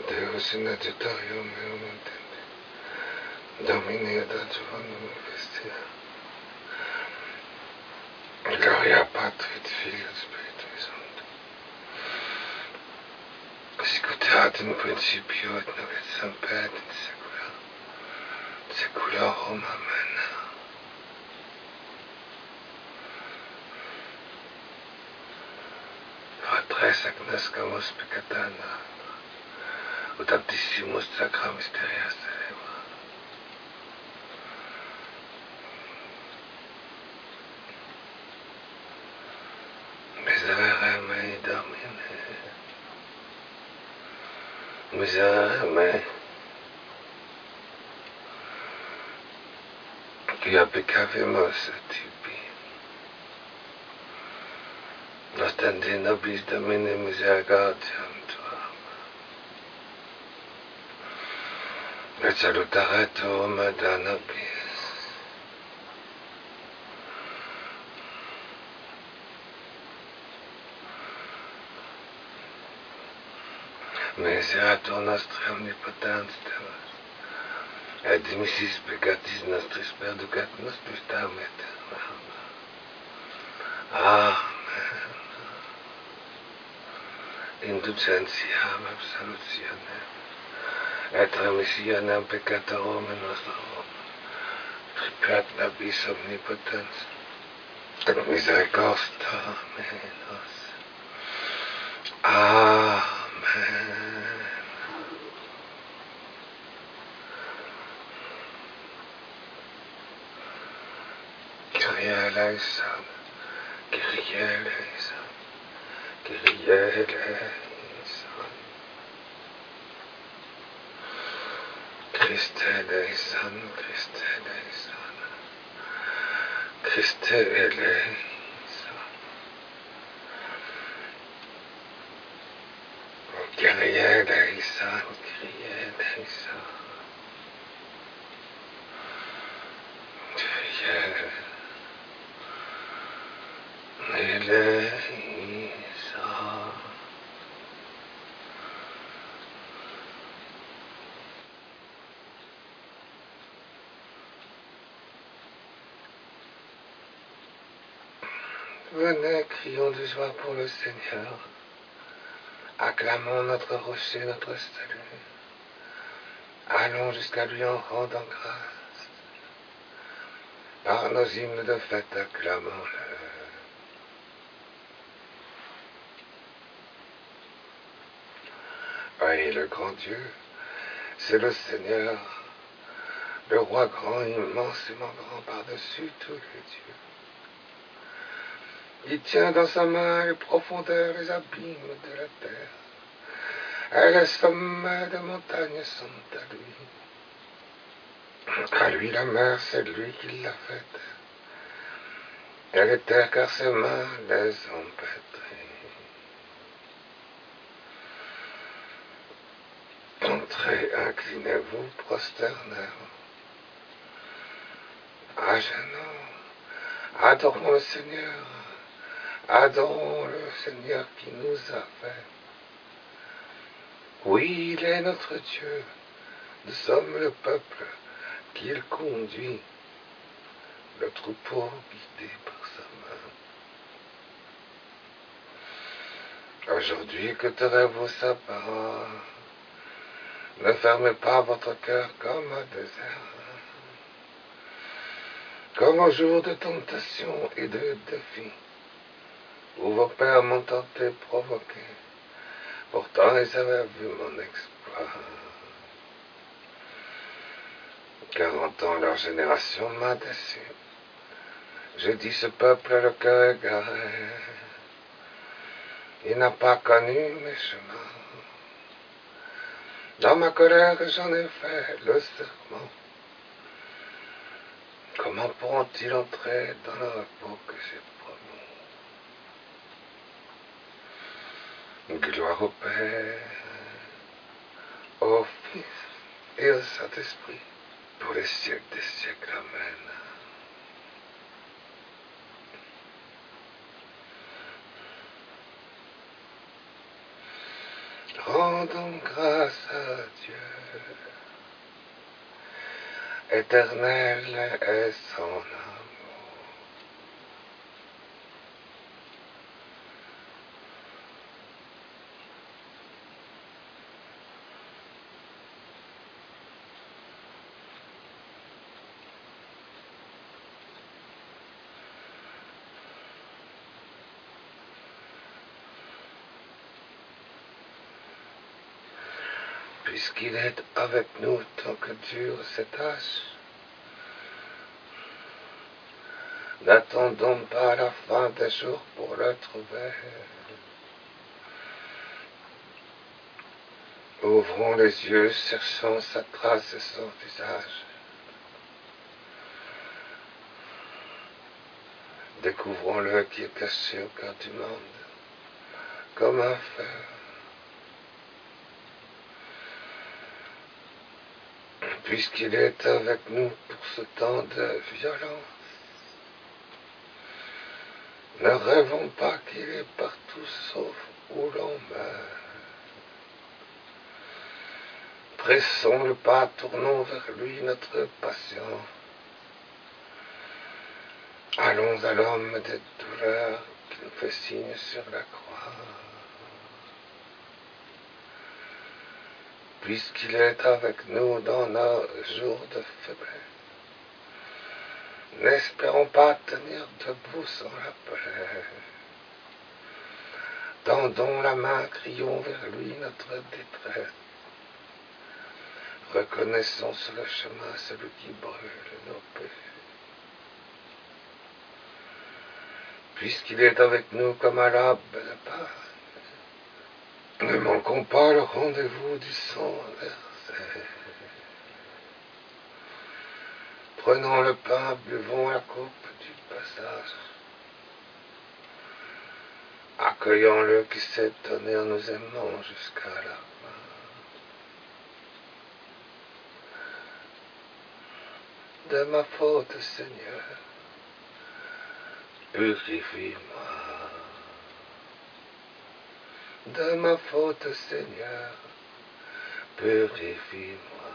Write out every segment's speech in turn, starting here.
Deus in agitario meo intende. Domini ad adjuvandum vestia. Gloria Patri et Filii et Spiritui Sancti. Sicut erat in principio et nunc et semper et in saecula saeculorum. Amen. Fratres ac nascamus peccata ut aptissimus sacra mysteria celebra. Miserere mei Domine, miserere mei, quia peccavimus et tibi. Nostendi nobis Domine misericordiam Tuam. Et salutare Tuum da nobis. Miserator nostri omnipotens Deus, et dimissis peccatis nostris perducat nos pistam aeternam. Amen. Indulgentiam absolutionem, et remissionem peccatorum nostrorum, tribuat nobis omnipotens, et misericordia menos. Amen. Kyrie eleison, Kyrie eleison, Kyrie eleison. Christe eleison, Christe eleison, Christe eleison. Kyrie eleison, Kyrie eleison. Eleison. Venez, crions de joie pour le Seigneur. Acclamons notre rocher, notre salut. Allons jusqu'à lui en rendant grâce. Par nos hymnes de fête, acclamons-le. Oui, le grand Dieu, c'est le Seigneur, le roi grand, immensément grand par-dessus tous les dieux. Il tient dans sa main les profondeurs, les abîmes de la terre. Et les sommets des montagnes sont à lui. À lui la mer, c'est lui qui l'a faite. Et les terres, car ses mains les ont pétrées. Entrez, inclinez-vous, prosternez-vous. À genoux, adorons le Seigneur. Adorons le Seigneur qui nous a fait. Oui, il est notre Dieu. Nous sommes le peuple qu'il conduit, le troupeau guidé par sa main. Aujourd'hui, écouterez-vous sa parole. Ne fermez pas votre cœur comme un désert, comme au jour de tentation et de défi, où vos pères m'ont tenté, provoqué. Pourtant, ils avaient vu mon exploit. 40 ans, leur génération m'a déçu. J'ai dit, ce peuple a le cœur égaré. Il n'a pas connu mes chemins. Dans ma colère, j'en ai fait le serment. Comment pourront-ils entrer dans le repos que j'ai promis? Gloire au Père, au Fils et au Saint-Esprit, pour les siècles des siècles. Amen. Rendons grâce à Dieu. Éternel est son amour. Puisqu'il est avec nous tant que dure cette tâche, n'attendons pas la fin des jours pour le trouver. Ouvrons les yeux, cherchons sa trace et son visage. Découvrons-le qui est caché au cœur du monde, comme un feu. Puisqu'il est avec nous pour ce temps de violence, ne rêvons pas qu'il est partout sauf où l'on meurt. Pressons le pas, tournons vers lui notre passion. Allons à l'homme des douleurs qui nous fait signe sur la croix. Puisqu'il est avec nous dans nos jours de faiblesse, n'espérons pas tenir debout sans la plaie. Tendons la main, crions vers lui notre détresse. Reconnaissons sur le chemin celui qui brûle nos péchés. Puisqu'il est avec nous comme à l'aube de Pâques, ne manquons pas le rendez-vous du sang versé. Prenons le pain, buvons la coupe du passage. Accueillons-le qui s'est donné en nous aimant jusqu'à la fin. De ma faute, Seigneur, purifie-moi. De ma faute, Seigneur, purifie-moi.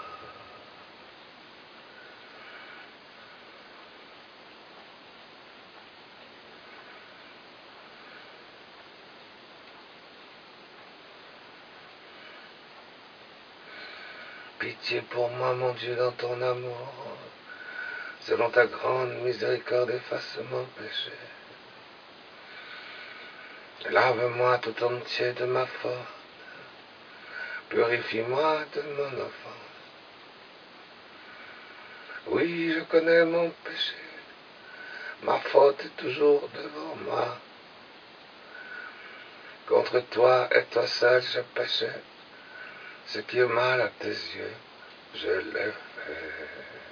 Pitié pour moi, mon Dieu, dans ton amour. Selon ta grande miséricorde, efface mon péché. Lave-moi tout entier de ma faute. Purifie-moi de mon offense. Oui, je connais mon péché. Ma faute est toujours devant moi. Contre toi et toi seul je péchais. Ce qui est mal à tes yeux, je l'ai fait.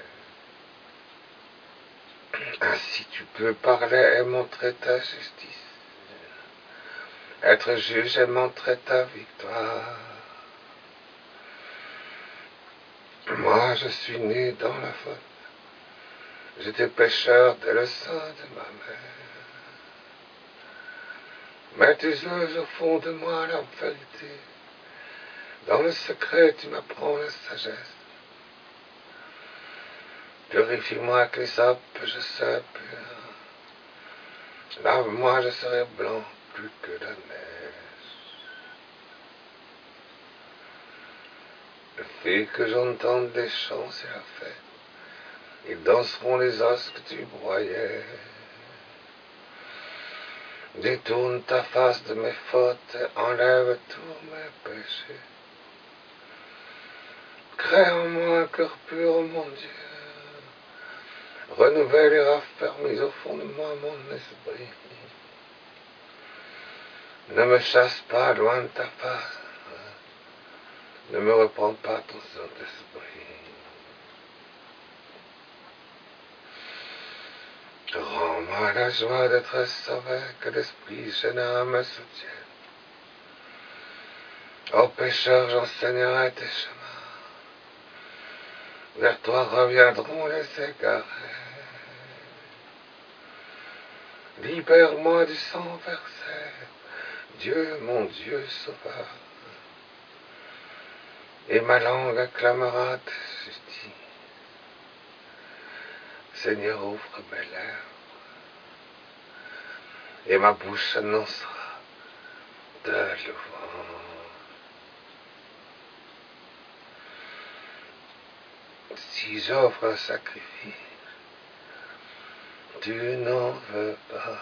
Ainsi tu peux parler et montrer ta justice. Être juge et montrer ta victoire. Moi, je suis né dans la faute. J'étais pécheur dès le sein de ma mère. Mais tu juges au fond de moi la vérité. Dans le secret, tu m'apprends la sagesse. Purifie-moi avec les sapes, je serai pur. Lave-moi, je serai blanc plus que la neige. Le fait que j'entende des chants, c'est la fête. Ils danseront les os que tu broyais. Détourne ta face de mes fautes, enlève tous mes péchés. Crée en moi un cœur pur, mon Dieu. Renouvelle et raffermis au fond de moi mon esprit. Ne me chasse pas loin de ta face. Ne me reprends pas ton Saint-Esprit. Rends-moi la joie d'être sauvé, que l'Esprit généreux me soutienne. Ô pécheur, j'enseignerai tes chemins. Vers toi reviendront les égarés. Libère-moi du sang versé, Dieu, mon Dieu sauveur. et ma langue acclamera ta justice. Seigneur, ouvre mes lèvres, et ma bouche annoncera ta louange. Si j'offre un sacrifice, tu n'en veux pas,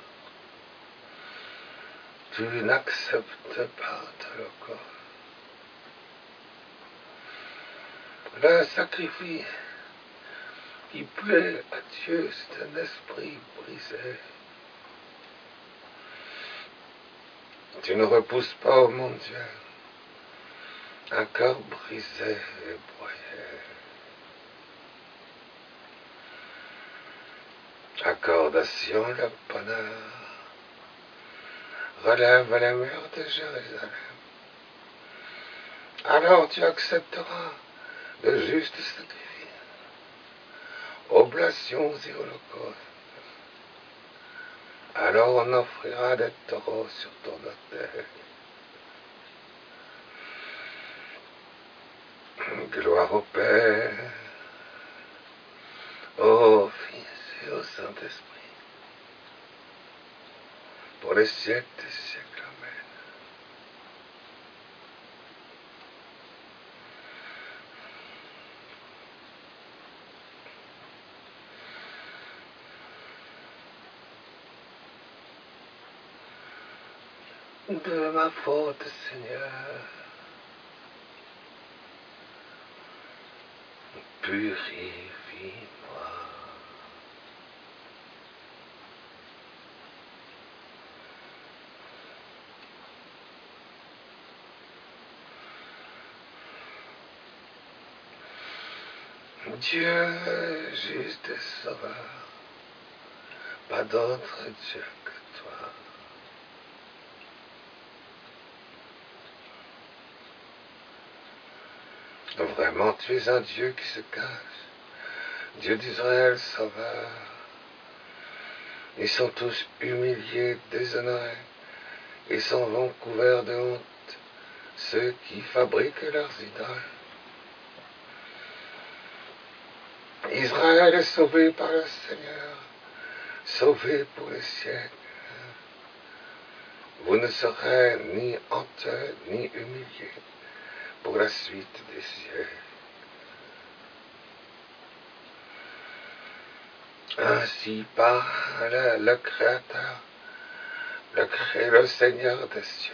tu n'acceptes pas de l'holocauste. Le sacrifice qui plaît à Dieu, c'est un esprit brisé. Tu ne repousses pas, oh mon Dieu, un cœur brisé et broyé. Accorde à Sion le bonheur, relève les murs de Jérusalem. Alors tu accepteras de justes sacrifices, oblations et holocaustes. Alors on offrira des taureaux sur ton autel. Gloire au Père, au Fils et au Saint-Esprit, pour les siècles des siècles. Amen. De ma faute, Seigneur, purifie-moi. Dieu juste et sauveur, pas d'autre Dieu que toi. Vraiment, tu es un Dieu qui se cache, Dieu d'Israël sauveur. Ils sont tous humiliés, déshonorés, ils s'en vont couverts de honte, ceux qui fabriquent leurs idoles. Israël est sauvé par le Seigneur, sauvé pour les siècles. Vous ne serez ni honteux ni humiliés pour la suite des siècles. Ainsi parle le Créateur, le Seigneur des cieux.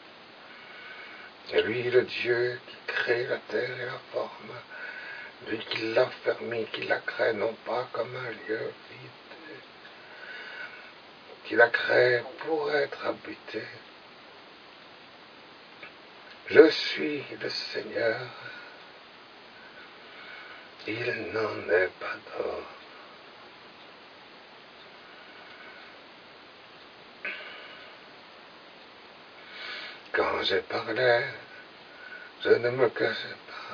Et lui, le Dieu qui crée la terre et la forme, lui qui l'a permis, qui la crée non pas comme un lieu vide, qui la crée pour être habité. Je suis le Seigneur, il n'en est pas d'autre. Quand j'ai parlé, je ne me cachais pas.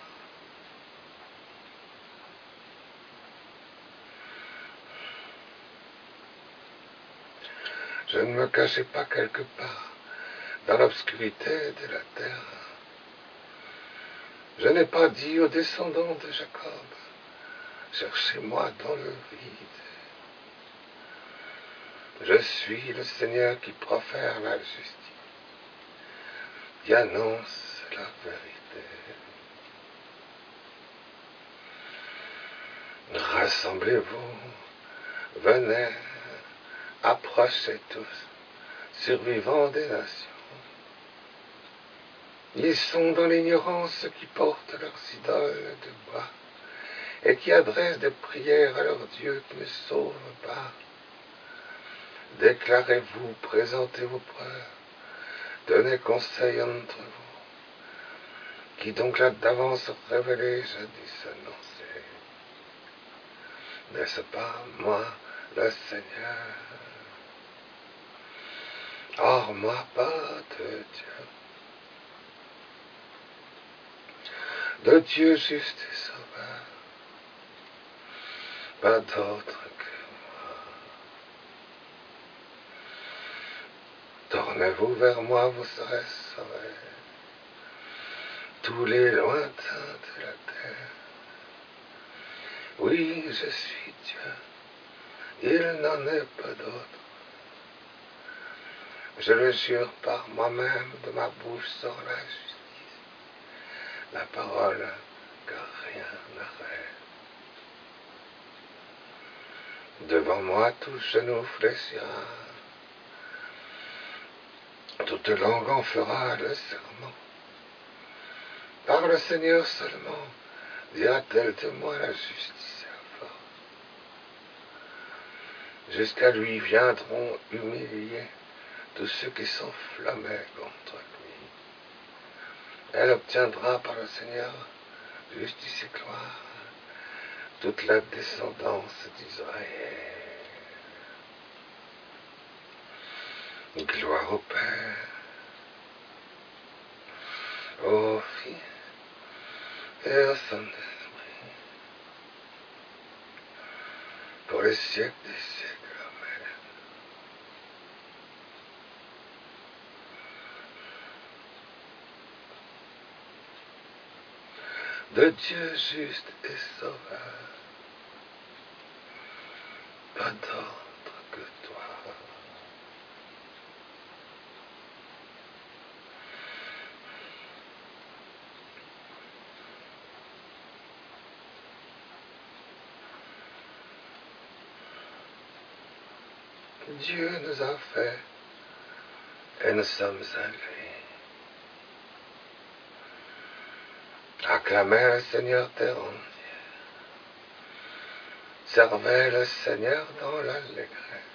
Je ne me cachais pas quelque part dans l'obscurité de la terre. Je n'ai pas dit aux descendants de Jacob, cherchez-moi dans le vide. Je suis le Seigneur qui profère la justice, qui annonce la vérité. Rassemblez-vous, venez, approchez tous, survivants des nations. Ils sont dans l'ignorance ceux qui portent leurs idoles de bois et qui adressent des prières à leur Dieu qui ne sauve pas. Déclarez-vous, présentez vos preuves, donnez conseil entre vous. Qui donc l'a d'avance révélé, jadis annoncé? N'est-ce pas moi, le Seigneur? Hors moi, pas de Dieu. De Dieu juste et sauveur, pas d'autre que moi. Tournez-vous vers moi, vous serez sauvés. tous les lointains de la terre. Oui, je suis Dieu, il n'en est pas d'autre. Je le jure par moi-même, de ma bouche sort la justice, la parole que rien n'arrête. Devant moi tout genou fléchira, toute langue en fera le serment. Par le Seigneur seulement dira-t-elle de moi la justice et la force. Jusqu'à lui viendront humilier tous ceux qui s'enflammaient contre lui. Elle obtiendra par le Seigneur justice et gloire, toute la descendance d'Israël. Gloire au Père, au Fils et au Saint-Esprit, pour les siècles des siècles. Amen. De Dieu juste et sauveur, pas d'autre que toi. Dieu nous a fait et nous sommes à lui. Acclamez le Seigneur terre entière. Servez le Seigneur dans l'allégresse.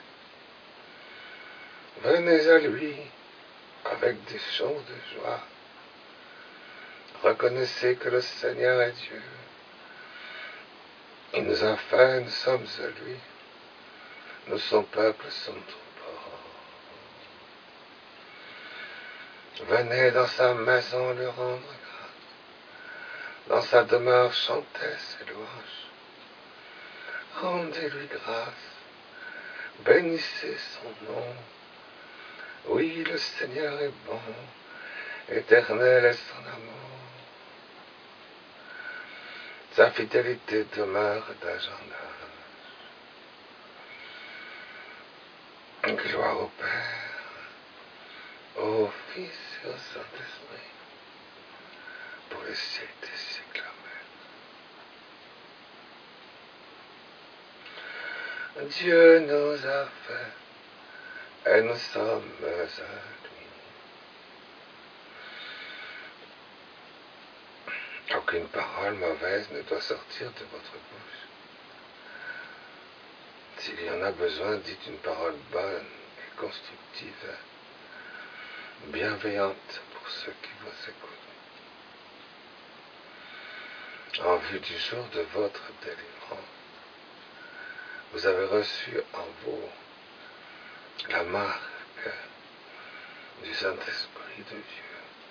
Venez à lui avec des chants de joie. Reconnaissez que le Seigneur est Dieu. Il nous a fait, nous sommes à lui. Nous, son peuple, son troupeau. Venez dans sa maison lui rendre grâce. Dans sa demeure chantez ses louanges. Rendez-lui grâce. Bénissez son nom. Oui, le Seigneur est bon. Éternel est son amour. Sa fidélité demeure d'âge en âge. Gloire au Père, au Fils et au Saint-Esprit, pour les siècles des siècles. Amen. Dieu nous a fait, et nous sommes à lui. Aucune parole mauvaise ne doit sortir de votre bouche. S'il y en a besoin, dites une parole bonne et constructive, bienveillante pour ceux qui vous écoutent. En vue du jour de votre délivrance, vous avez reçu en vous la marque du Saint-Esprit de Dieu.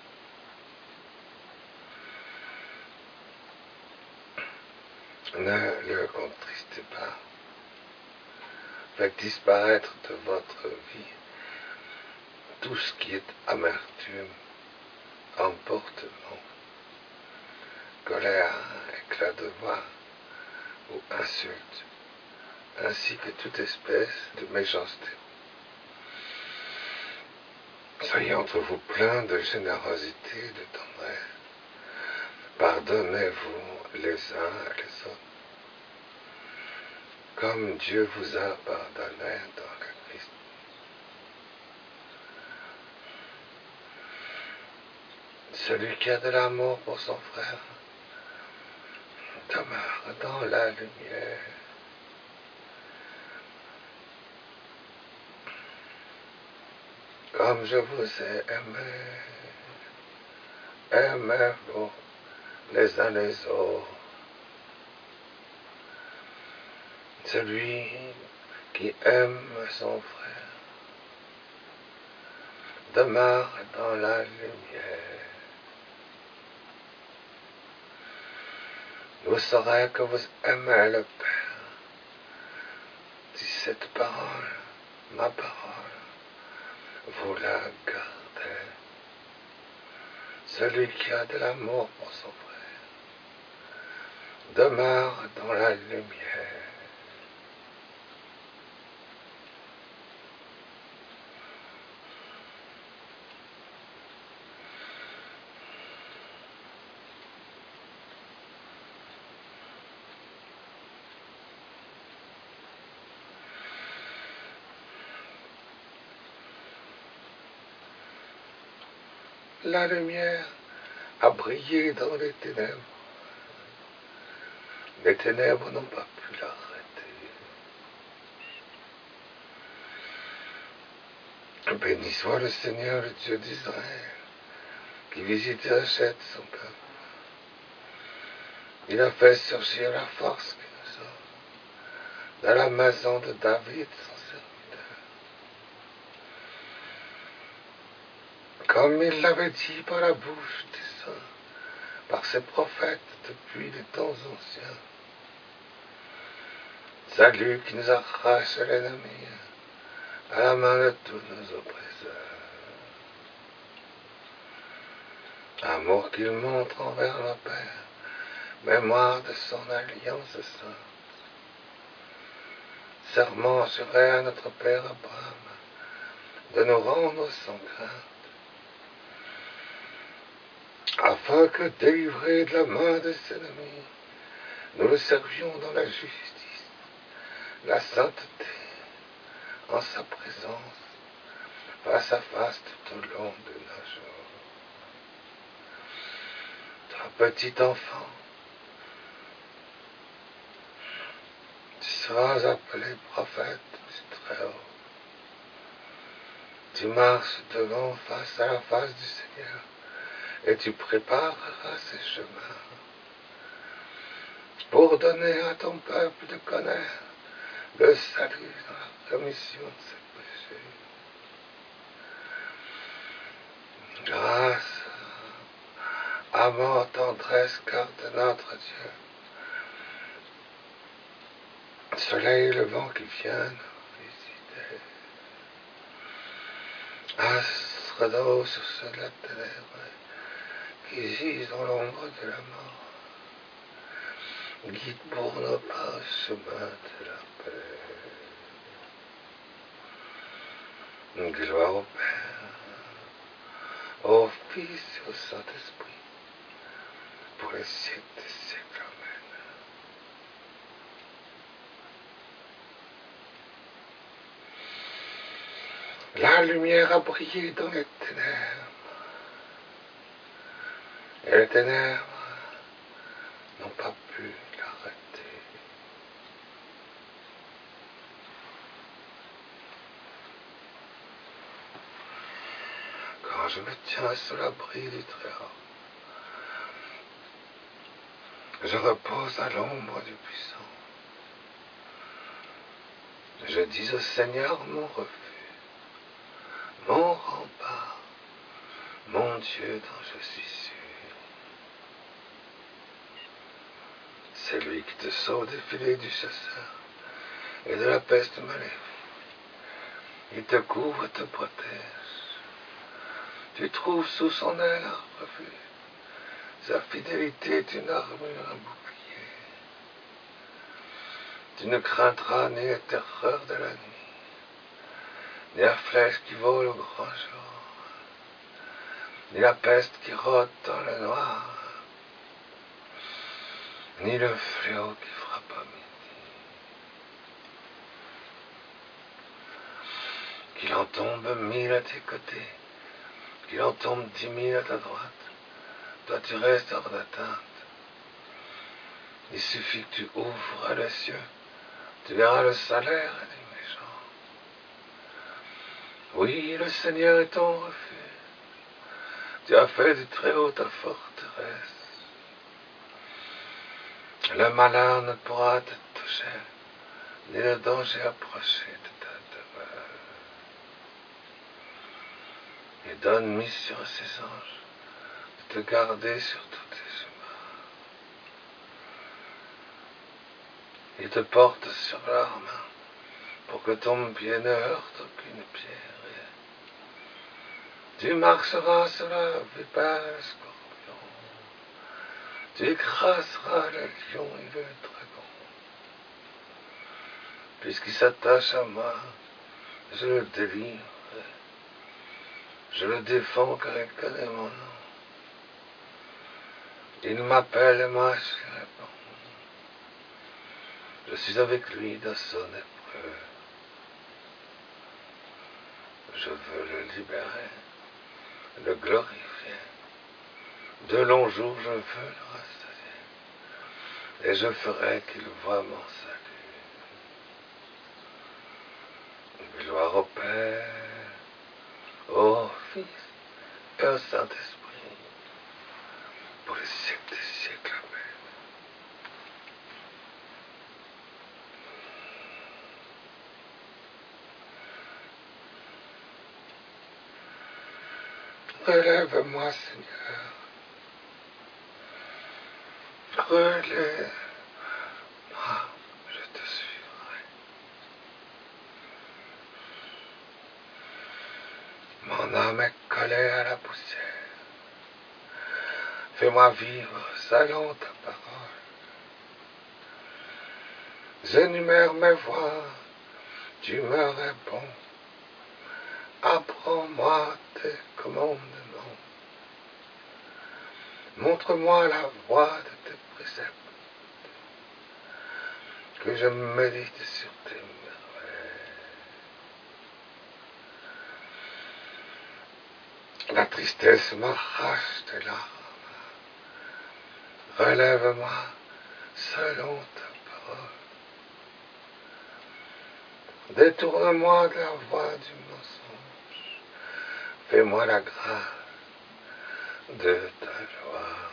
Ne le contristez pas. Faites disparaître de votre vie tout ce qui est amertume, emportement, colère, éclat de voix ou insulte, ainsi que toute espèce de méchanceté. Soyez entre vous pleins de générosité et de tendresse. Pardonnez-vous les uns les autres, comme Dieu vous a pardonné dans le Christ. Celui qui a de l'amour pour son frère demeure dans la lumière. Comme je vous ai aimé, aimez-vous les uns les autres. Celui qui aime son frère demeure dans la lumière. Vous saurez que vous aimez le Père si cette parole, ma parole, vous la gardez. celui qui a de l'amour pour son frère, demeure dans la lumière. La lumière a brillé dans les ténèbres. Les ténèbres n'ont pas pu l'arrêter. Béni soit le Seigneur, le Dieu d'Israël, qui visite et achète son peuple. Il a fait surgir la force qui nous sauve dans la maison de David, son serviteur. Comme il l'avait dit par la bouche des saints, par ses prophètes depuis les temps anciens. Salut qui nous arrache l'ennemi à la main de tous nos oppresseurs. Amour qu'il montre envers nos pères, mémoire de son alliance sainte. Serment assuré à notre père Abraham de nous rendre sans crainte, afin que, délivrés de la main de ses ennemis, nous le servions dans la justice, la sainteté, en sa présence, face à face tout au long de nos jours. Toi, petit enfant, tu seras appelé prophète du Très-Haut. Tu marches devant face à la face du Seigneur, et tu prépareras ses chemins pour donner à ton peuple de connaître le salut dans la rémission de ses péchés. Grâce, amour, tendresse, garde notre Dieu. Soleil levant qui vient nous visiter. Astre d'eau sur ceux de la ténèbre qui gisent dans l'ombre de la mort. Guide pour nos pas au chemin de la paix. Gloire au Père, au Fils et au Saint-Esprit, pour les siècles des siècles. Amen. La lumière a brillé dans les ténèbres, et les ténèbres n'ont pas pu l'arrêter. Quand je me tiens sous l'abri du Très-Haut, je repose à l'ombre du Puissant. Je dis au Seigneur mon refuge, mon rempart, mon Dieu dont je suis sûr. C'est lui qui te sauve des filets du chasseur et de la peste maléfique. Il te couvre et te protège. Tu trouves sous son aile un refuge. Sa fidélité est une armure, un bouclier. Tu ne craindras ni les terreurs de la nuit, ni la flèche qui vole au grand jour, ni la peste qui rôde dans le noir, ni le fléau qui frappe à midi. Qu'il en tombe 1000 à tes côtés, qu'il en tombe 10 000 à ta droite, toi tu restes hors d'atteinte. Il suffit que tu ouvres les cieux, tu verras le salaire du méchant. Oui, le Seigneur est ton refuge. Tu as fait du Très-Haut ta forteresse. Le malheur ne pourra te toucher, ni le danger approcher de ta demeure. Et donne mission à ses anges de te garder sur tous tes chemins. Ils te portent sur leurs mains pour que ton pied ne heurte aucune pierre. Tu marcheras sur la vipère, le scorpion. Tu écraseras le lion et le dragon. Puisqu'il s'attache à moi, je le délivre. Je le défends car il connaît mon nom. Il m'appelle et moi je réponds. Je suis avec lui dans son épreuve. Je veux le libérer, le glorifier. De longs jours je veux le rassasier. Et je ferai qu'il voie mon salut. Gloire au Père, au Fils et au Saint-Esprit, pour les siècles des siècles. Amen. Relève-moi, Seigneur. Relève-moi, je te suivrai. Mon âme est collée à la poussière. Fais-moi vivre selon ta parole. J'énumère mes voies, tu me réponds. Apprends-moi tes commandements. Montre-moi la voie de tes préceptes. Que je médite sur tes merveilles. La tristesse m'arrache tes larmes. Relève-moi selon ta parole. Détourne-moi de la voie du mensonge. Fais-moi la grâce de ta gloire.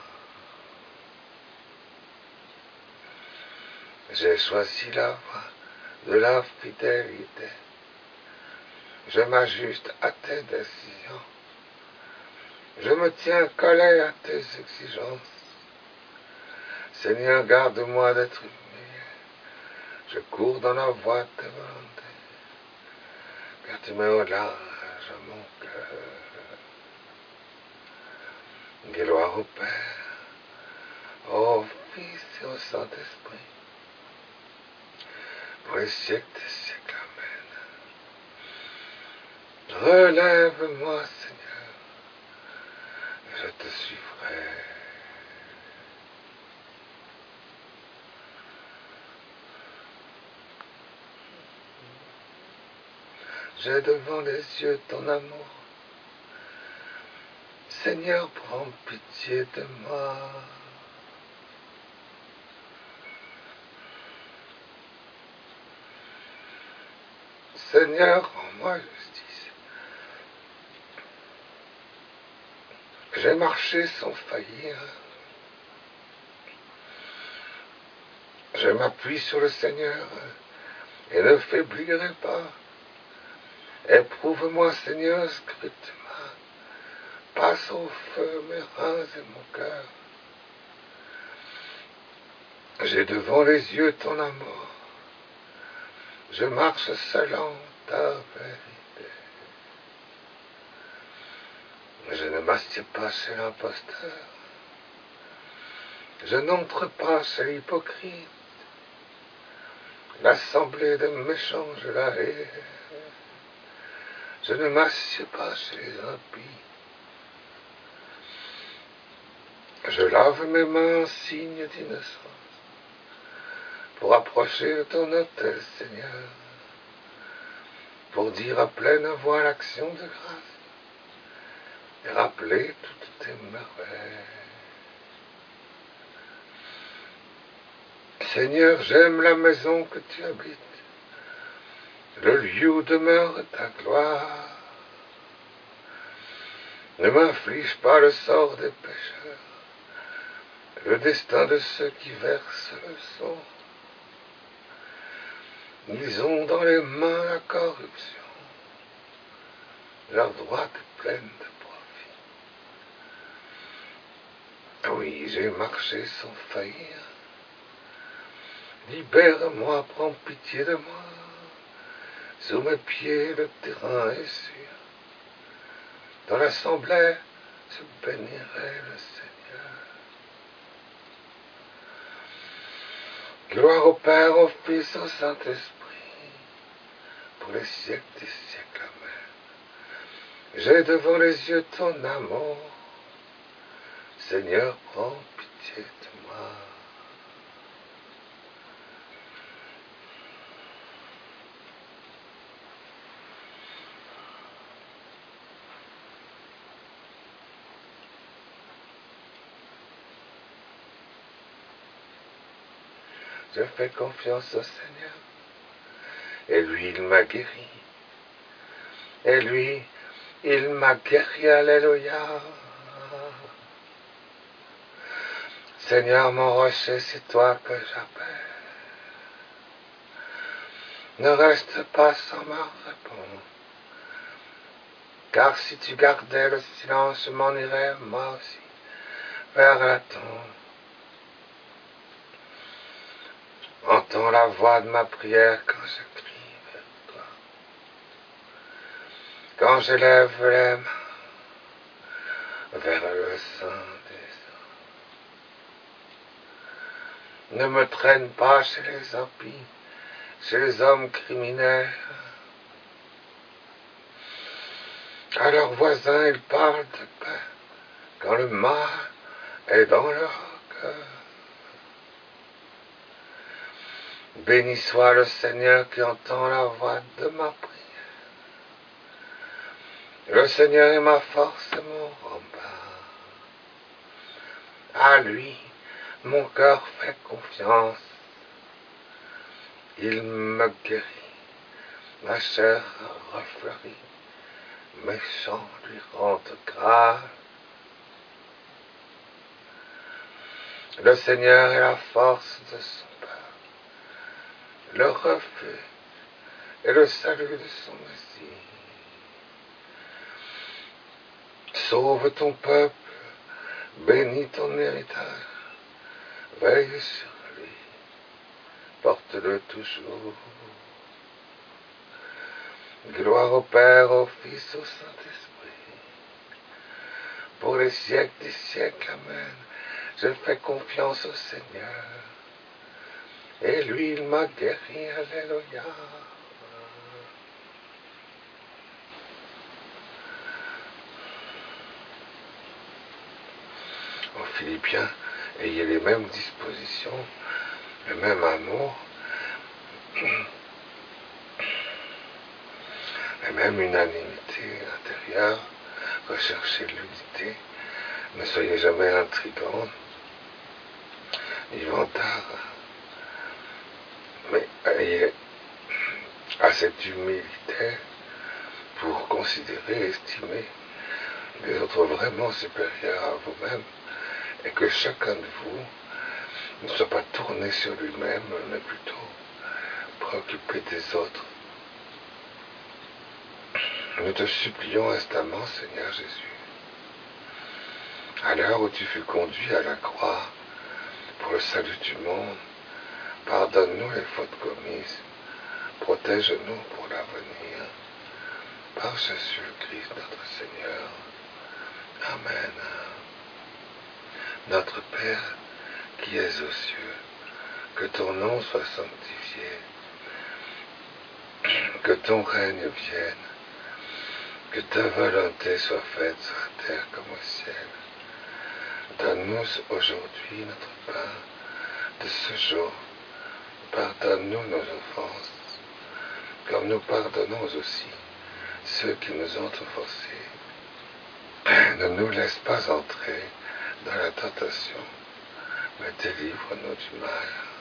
J'ai choisi la voie de la fidélité. Je m'ajuste à tes décisions. Je me tiens collé à tes exigences. Seigneur, garde-moi d'être humilié. Je cours dans la voie de tes volontés. Car tu mets au large mon cœur. Gloire au Père, au Fils et au Saint-Esprit, pour les siècles des siècles. Amen. Relève-moi, Seigneur, je te suivrai. J'ai devant les yeux ton amour. Seigneur, prends pitié de moi. Seigneur, rends-moi justice. J'ai marché sans faillir. Je m'appuie sur le Seigneur et ne faiblirai pas. Éprouve-moi, Seigneur, scrute-moi. Passe au feu mes reins et mon cœur. J'ai devant les yeux ton amour. Je marche selon ta vérité. Je ne m'assieds pas chez l'imposteur. Je n'entre pas chez l'hypocrite. L'assemblée des méchants, je la hais. Je ne m'assieds pas chez les impies. Je lave mes mains en signe d'innocence pour approcher de ton autel, Seigneur, pour dire à pleine voix l'action de grâce et rappeler toutes tes merveilles. Seigneur, j'aime la maison que tu habites, le lieu où demeure ta gloire. Ne m'inflige pas le sort des pécheurs, le destin de ceux qui versent le sang. Ils ont dans les mains la corruption, leur droite est pleine de profit. Oui, j'ai marché sans faillir. Libère-moi, prends pitié de moi. Sous mes pieds, le terrain est sûr. dans l'assemblée, je bénirai le Seigneur. Gloire au Père, au Fils, au Saint-Esprit, pour les siècles des siècles. Amen. J'ai devant les yeux ton amour. Seigneur, prends pitié de moi. Je fais confiance au Seigneur. Et lui, il m'a guéri. Et lui, il m'a guéri. Alléluia. Seigneur, mon rocher, c'est toi que j'appelle. Ne reste pas sans me répondre. Car si tu gardais le silence, je m'en irais, moi aussi, vers la tombe. Entends la voix de ma prière quand je crie vers toi. Quand je lève les mains vers le Saint des Saints. Ne me traîne pas chez les impies, chez les hommes criminels. À leurs voisins, ils parlent de paix, quand le mal est dans leur cœur. Béni soit le Seigneur qui entend la voix de ma prière. Le Seigneur est ma force et mon rempart. À lui, mon cœur fait confiance. Il me guérit, ma chair refleurit, mes chants lui rendent grâce. Le Seigneur est la force de son peuple, le refuge et le salut de son Messie. Sauve ton peuple, bénis ton héritage, veille sur lui, porte-le toujours. Gloire au Père, au Fils, au Saint-Esprit, pour les siècles des siècles. Amen. Je fais confiance au Seigneur, et lui, il m'a guéri. Alléluia. En Philippiens, ayez les mêmes dispositions, le même amour, la même unanimité intérieure, recherchez l'unité, ne soyez jamais intrigants, ni vantards, mais ayez assez d'humilité pour considérer et estimer les autres vraiment supérieurs à vous-même, et que chacun de vous ne soit pas tourné sur lui-même, mais plutôt préoccupé des autres. Nous te supplions instamment, Seigneur Jésus, à l'heure où tu fus conduit à la croix pour le salut du monde, pardonne-nous les fautes commises, protège-nous pour l'avenir, par Jésus-Christ notre Seigneur. Amen. Notre Père, qui es aux cieux, que ton nom soit sanctifié, que ton règne vienne, que ta volonté soit faite sur la terre comme au ciel. Donne-nous aujourd'hui notre pain de ce jour. Pardonne-nous nos offenses, comme nous pardonnons aussi ceux qui nous ont offensés. Ne nous laisse pas entrer dans la tentation, mais délivre-nous du mal.